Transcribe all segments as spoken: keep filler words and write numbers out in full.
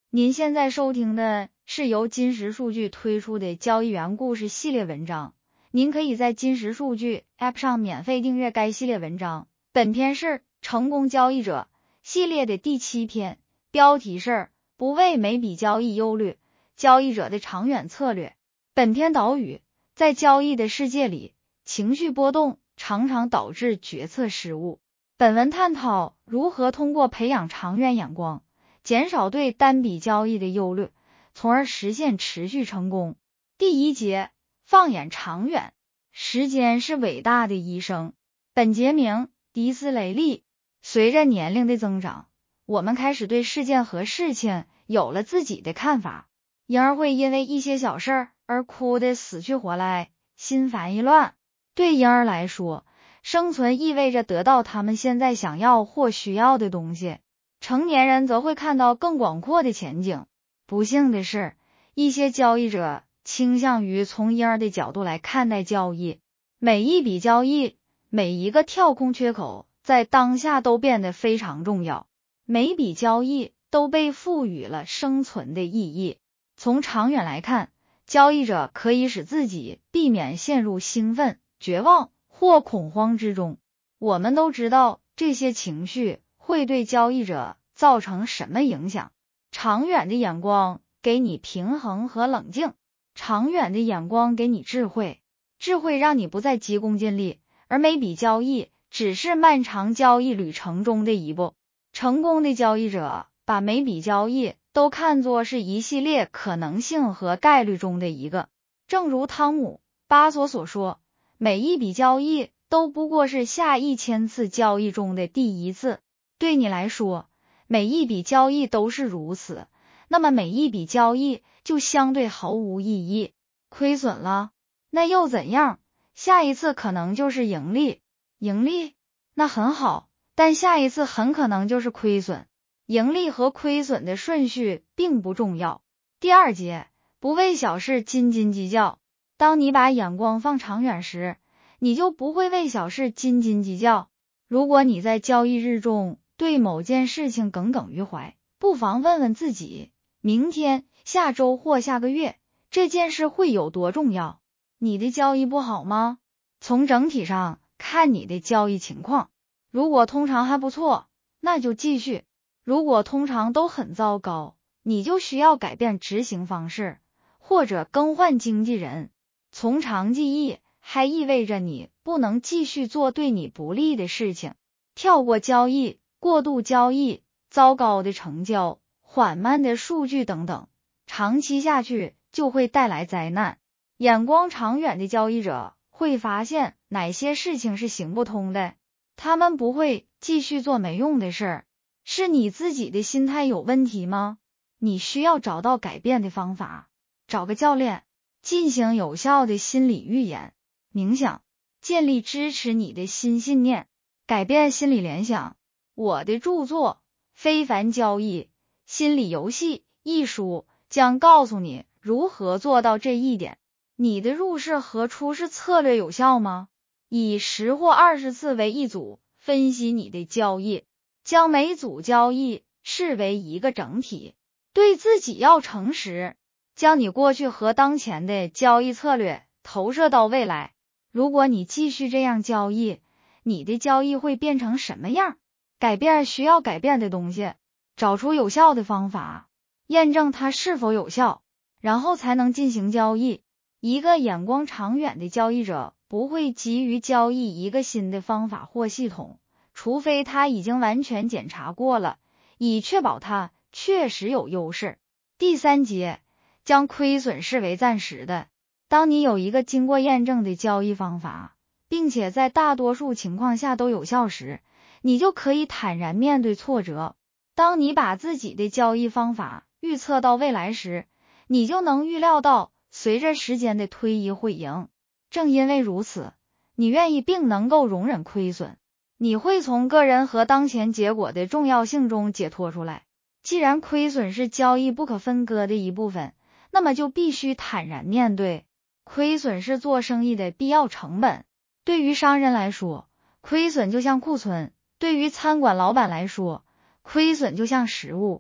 您现在收听的是由金石数据推出的交易员故事系列文章，您可以在金石数据 App 上免费订阅该系列文章。本篇是成功交易者系列的第七篇，标题是不为每笔交易忧虑，交易者的长远策略。本篇导语，在交易的世界里，情绪波动常常导致决策失误。本文探讨如何通过培养长远眼光，减少对单笔交易的忧虑，从而实现持续成功。第一节，放眼长远。时间是伟大的医生。本节名迪斯雷利。随着年龄的增长，我们开始对事件和事情有了自己的看法，因而会因为一些小事而哭得死去活来，心烦意乱。对婴儿来说，生存意味着得到他们现在想要或需要的东西。成年人则会看到更广阔的前景。不幸的是，一些交易者倾向于从婴儿的角度来看待交易。每一笔交易，每一个跳空缺口，在当下都变得非常重要。每笔交易都被赋予了生存的意义。从长远来看，交易者可以使自己避免陷入兴奋、绝望或恐慌之中。我们都知道这些情绪会对交易者造成什么影响。长远的眼光给你平衡和冷静，长远的眼光给你智慧，智慧让你不再急功近利，而每笔交易只是漫长交易旅程中的一步。成功的交易者把每笔交易都看作是一系列可能性和概率中的一个。正如汤姆·巴索所说，每一笔交易都不过是下一千次交易中的第一次。对你来说，每一笔交易都是如此，那么每一笔交易就相对毫无意义。亏损了，那又怎样？下一次可能就是盈利。盈利，那很好，但下一次很可能就是亏损。盈利和亏损的顺序并不重要。第二节，不为小事斤斤计较。当你把眼光放长远时，你就不会为小事斤斤计较。如果你在交易日中对某件事情耿耿于怀，不妨问问自己，明天、下周或下个月，这件事会有多重要？你的交易不好吗？从整体上看你的交易情况，如果通常还不错，那就继续；如果通常都很糟糕，你就需要改变执行方式，或者更换经纪人。从长计议还意味着你不能继续做对你不利的事情。跳过交易、过度交易、糟糕的成交、缓慢的数据等等，长期下去就会带来灾难。眼光长远的交易者会发现哪些事情是行不通的，他们不会继续做没用的事。是你自己的心态有问题吗？你需要找到改变的方法。找个教练，进行有效的心理预演、冥想，建立支持你的新信念，改变心理联想。我的著作《非凡交易心理游戏》一书将告诉你如何做到这一点。你的入市和出市策略有效吗？以十或二十次为一组，分析你的交易，将每组交易视为一个整体。对自己要诚实，将你过去和当前的交易策略投射到未来。如果你继续这样交易，你的交易会变成什么样？改变需要改变的东西，找出有效的方法，验证它是否有效，然后才能进行交易。一个眼光长远的交易者不会急于交易一个新的方法或系统，除非他已经完全检查过了，以确保它确实有优势。第三节，将亏损视为暂时的。当你有一个经过验证的交易方法，并且在大多数情况下都有效时，你就可以坦然面对挫折。当你把自己的交易方法预测到未来时，你就能预料到随着时间的推移会赢。正因为如此，你愿意并能够容忍亏损，你会从个人和当前结果的重要性中解脱出来。既然亏损是交易不可分割的一部分，那么就必须坦然面对。亏损是做生意的必要成本。对于商人来说，亏损就像库存；对于餐馆老板来说，亏损就像食物。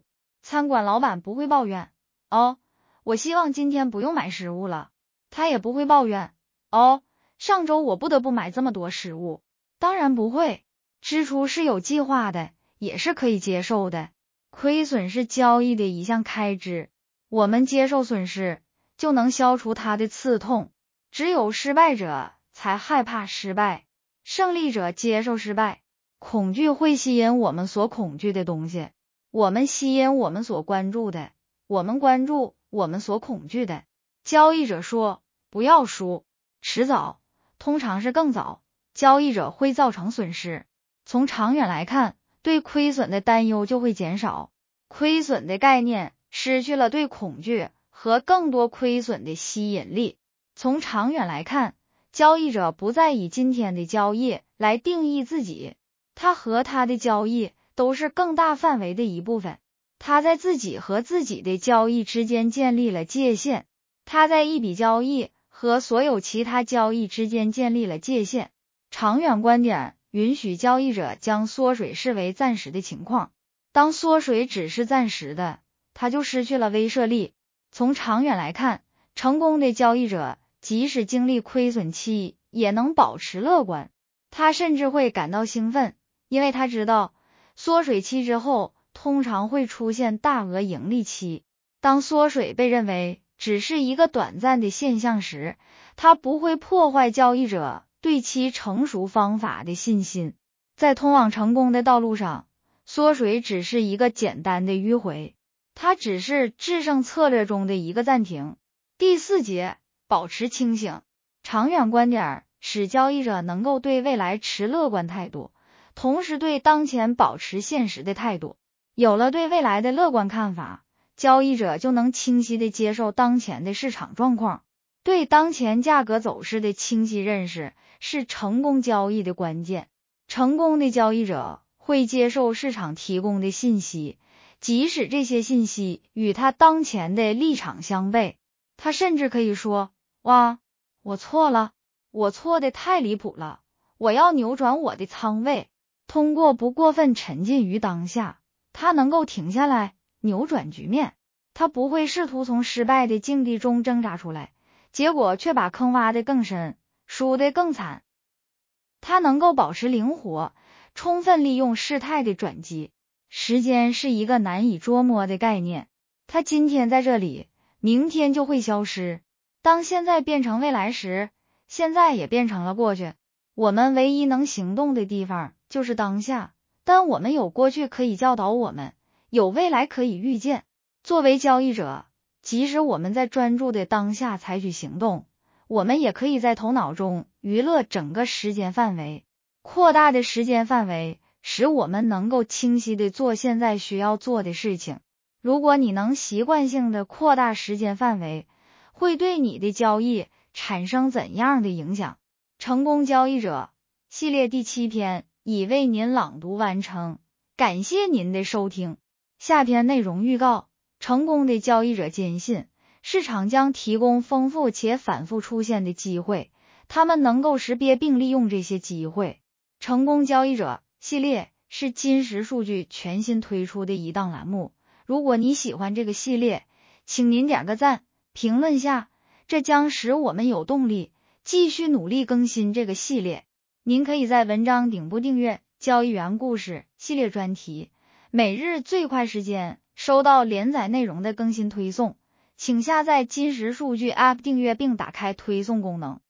餐馆老板不会抱怨，哦，我希望今天不用买食物了。他也不会抱怨，哦，上周我不得不买这么多食物。当然不会，支出是有计划的，也是可以接受的。亏损是交易的一项开支，我们接受损失，就能消除它的刺痛。只有失败者才害怕失败，胜利者接受失败。恐惧会吸引我们所恐惧的东西，我们吸引我们所关注的，我们关注我们所恐惧的。交易者说，不要输，迟早，通常是更早，交易者会造成损失。从长远来看，对亏损的担忧就会减少，亏损的概念失去了对恐惧和更多亏损的吸引力。从长远来看，交易者不再以今天的交易来定义自己，他和他的交易都是更大范围的一部分。他在自己和自己的交易之间建立了界限，他在一笔交易和所有其他交易之间建立了界限。长远观点允许交易者将缩水视为暂时的情况，当缩水只是暂时的，它就失去了威慑力。从长远来看，成功的交易者即使经历亏损期也能保持乐观，他甚至会感到兴奋，因为他知道缩水期之后通常会出现大额盈利期。当缩水被认为只是一个短暂的现象时，它不会破坏交易者对其成熟方法的信心。在通往成功的道路上，缩水只是一个简单的迂回，它只是制胜策略中的一个暂停。第四节，保持清醒。长远观点使交易者能够对未来持乐观态度，同时对当前保持现实的态度。有了对未来的乐观看法，交易者就能清晰地接受当前的市场状况。对当前价格走势的清晰认识是成功交易的关键。成功的交易者会接受市场提供的信息，即使这些信息与他当前的立场相悖。他甚至可以说，哇，我错了，我错的太离谱了，我要扭转我的仓位。通过不过分沉浸于当下，他能够停下来，扭转局面。他不会试图从失败的境地中挣扎出来，结果却把坑挖得更深，输得更惨。他能够保持灵活，充分利用事态的转机。时间是一个难以捉摸的概念，它今天在这里，明天就会消失。当现在变成未来时，现在也变成了过去。我们唯一能行动的地方就是当下，但我们有过去可以教导我们，有未来可以预见。作为交易者，即使我们在专注的当下采取行动，我们也可以在头脑中娱乐整个时间范围。扩大的时间范围使我们能够清晰地做现在需要做的事情。如果你能习惯性地扩大时间范围，会对你的交易产生怎样的影响？成功交易者系列第七篇已为您朗读完成，感谢您的收听。下篇内容预告：成功的交易者坚信，市场将提供丰富且反复出现的机会，他们能够识别并利用这些机会。成功交易者系列是金石数据全新推出的一档栏目，如果你喜欢这个系列，请您点个赞，评论下，这将使我们有动力继续努力更新这个系列。您可以在文章顶部订阅交易员故事系列专题，每日最快时间收到连载内容的更新推送，请下载金石数据 App 订阅并打开推送功能。